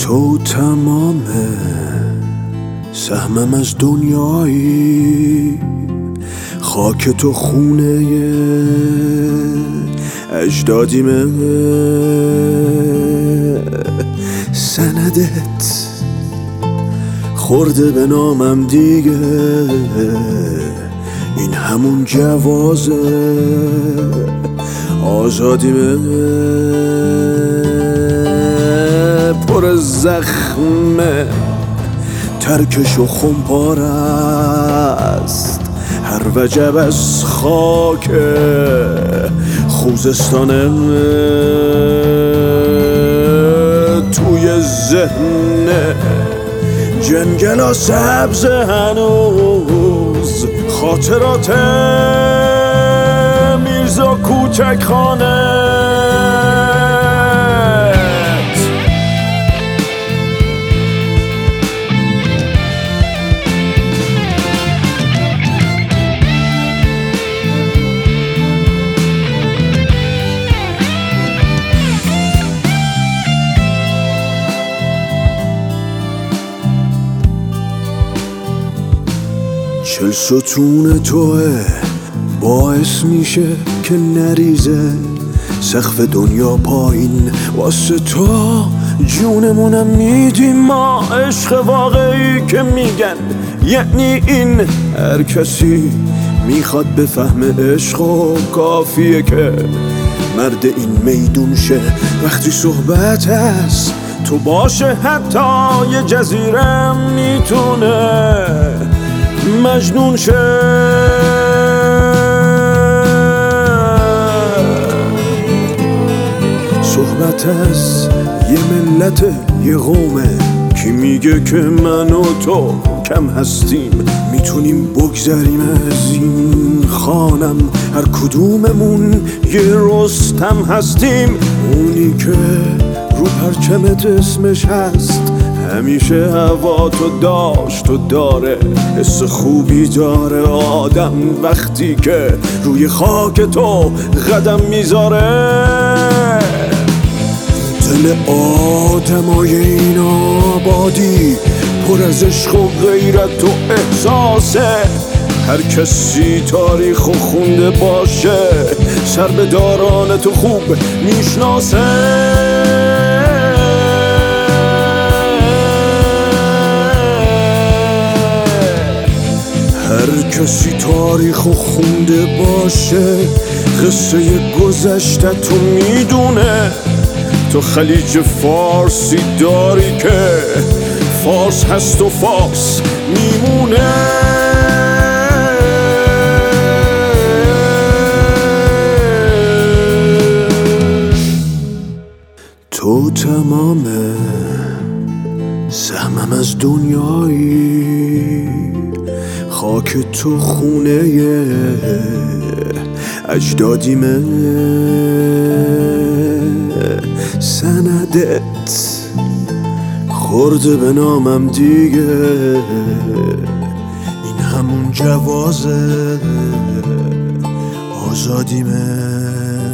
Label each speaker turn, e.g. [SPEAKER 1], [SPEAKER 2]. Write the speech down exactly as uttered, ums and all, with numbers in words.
[SPEAKER 1] تو تمام سهمم از دنیایی، خاک تو خونه اجدادیمه، سندت خورده به نامم دیگه، این همون جواز آزادیمه، پر زخمه ترکش و خمپار است، هر وجب از خاک خوزستانه، توی ذهن جنگلا سبز هنوز خاطرات میرزا کوچک خانه. چل ستون توه باعث میشه که نریزه سقف دنیا پایین، واسه تو جونمونم میدیم ما، عشق واقعی که میگن یعنی این. هر کسی میخواد بفهم عشق و کافیه که مرد این میدون شه، وقتی صحبت هست تو باشه حتی یه جزیره میتونه مجنون شه. صحبت از یه ملت یه قومه، کی میگه که من و تو کم هستیم، میتونیم بگذریم از این خانم، هر کدوممون یه رستم هستیم، اونی که رو پرچمت اسمش هست، همیشه هوا تو داشت و داره، حس خوبی داره آدم وقتی که روی خاک تو قدم میذاره. دل آدمای این آبادی پر از عشق و غیرت و احساسه، هر کسی تاریخ و خونده باشه سر به داران تو خوب میشناسه. هر کسی تاریخ و خونده باشه قصه گذشته تو میدونه، تو خلیج فارسی داری که فارس هست و فارس میمونه. تو تمام سهمم از دنیایی، خاک تو خونه اجدادیمه، سندت خورده به نامم دیگه، این همون جواز آزادیمه.